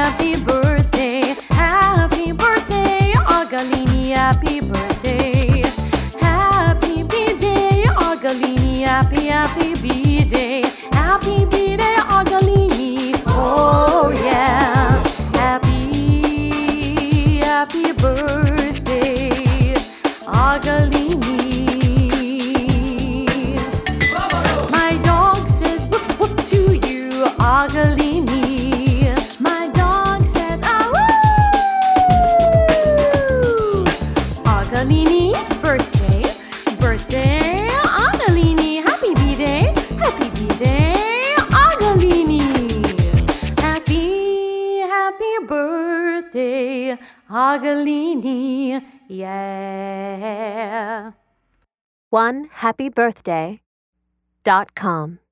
happy birthday, Agalini, happy birthday. Happy B-day, Agalini, happy B-day. Happy B-day, Agalini, oh yeah. Happy birthday, Agalini. My dog says whoop whoop to you, Agalini. My dog says ah woo. Agalini, birthday, Agalini, happy B-day, Agalini. Happy birthday, Agalini, yeah. OneHappyBirthday.com